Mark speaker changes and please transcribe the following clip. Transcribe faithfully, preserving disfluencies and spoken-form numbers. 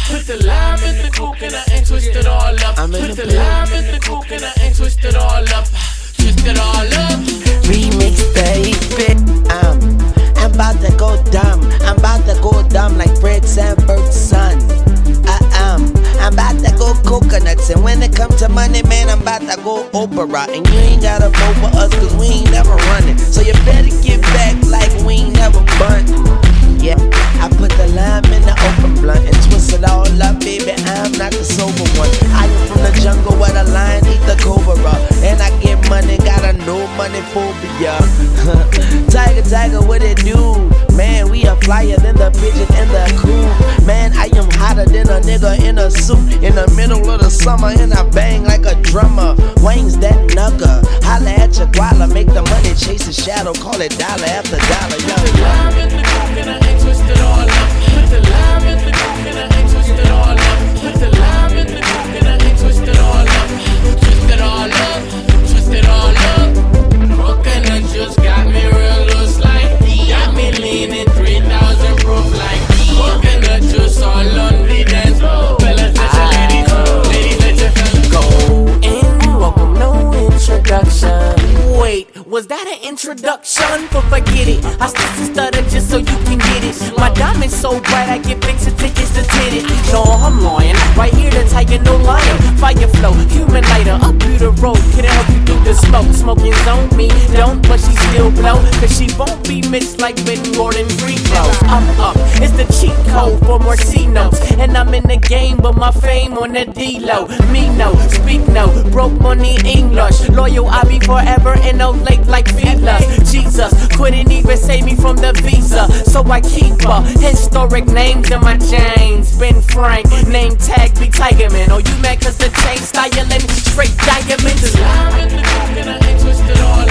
Speaker 1: Put the lime in the coconut and twist it all up. Put the lime in the coconut and twist it all up. Twist it all up.
Speaker 2: Remix, baby. Um, I'm about to go dumb. I'm about to go dumb like Fred Sanford's son. I am. I'm about to go coconuts. And when it comes to money, man, I'm about to go Oprah. And you ain't gotta vote for us, cause we ain't never running. So you better get back like we ain't never buntin'. Yeah, I put the lime in the open blunt and twist it all up, baby. I'm not the sober one. I am from the jungle where the lion eat the cobra. And I get money, got a no money phobia. Tiger, tiger, what it do? Man, we are flyer than the pigeon in the coop. Man, I am hotter than a nigga in a suit. In the middle of the summer, and I bang like a drummer. Wayne's that nugger. Holla at your guala, make the money chase the shadow. Call it dollar after dollar, yo.
Speaker 1: Put the lime in the coconut and twist it all up. Put the lime in the coconut and twist it all up. Put the lime in the coconut and twist it all up. Twist it all up. Twist it all up. Coconut just got me real loose like. Got me leaning three thousand proof like. Coconut juice all on the dance floor. Fellas, let your ladies go. Ladies, let your fellas
Speaker 2: Go in, welcome, no introduction.
Speaker 3: Wait, was that an introduction? For forget it, I still stutter just so you can get it. My diamond's so bright, I get fixing tickets to tit it. No, I'm lying, right here the tiger, no lion. Fire flow, human lighter, up through the road. Can I help you through the smoke? Smoking zone me, don't, but she still blow. Cause she won't be mixed like Ben Gordon free throws. I'm up, it's the cheat code for more C notes. And I'm in the game, but my fame on the D-low. Me no, speak no, broke money English. Loyal, I be forever and no late like feelers. Jesus couldn't even save me from the visa, so I keep her historic names in my chains. Ben Frank, name tag be Tiger Man. Oh, you mad cause the chain styling straight diamonds.
Speaker 1: lime in the coconut and twist it all